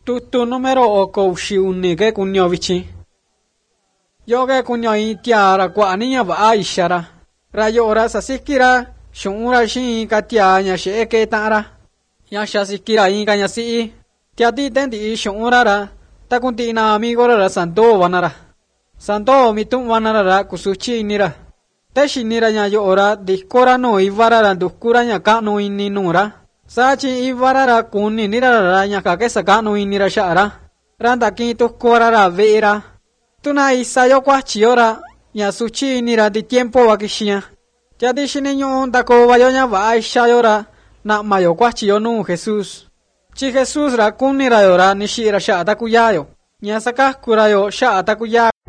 Tutu número oko uxiuni ke kunyo vichi. Yo ke kunyo itiara kwa niya va ishara. Rayo ora sasikira shunura shin katia nya she ke tara. Ya shasikira inga nya si. Tiati tendi shunura ra. Takunti na amigo ra santo vanara. Santo mitum vanara ra kusuchi nira. Teshi nira nya yo ora diskora no ivara ra dukura nya ka no inni nura. Sachi ivara ra kuni nira ra nya ka ke saka no inni ra shara. Randa ki tukora ra vera. Tuna isayo kwa chiora. Nya suchi nira di tiempo wakishia. Tiati shineño dako vayoña va ishayora. Na mayo kwa chiyo no Jesús. Chi Jesús ra kuni ra yora nishi ra sha takuyayo. Nya saka kurayo sha takuyayo.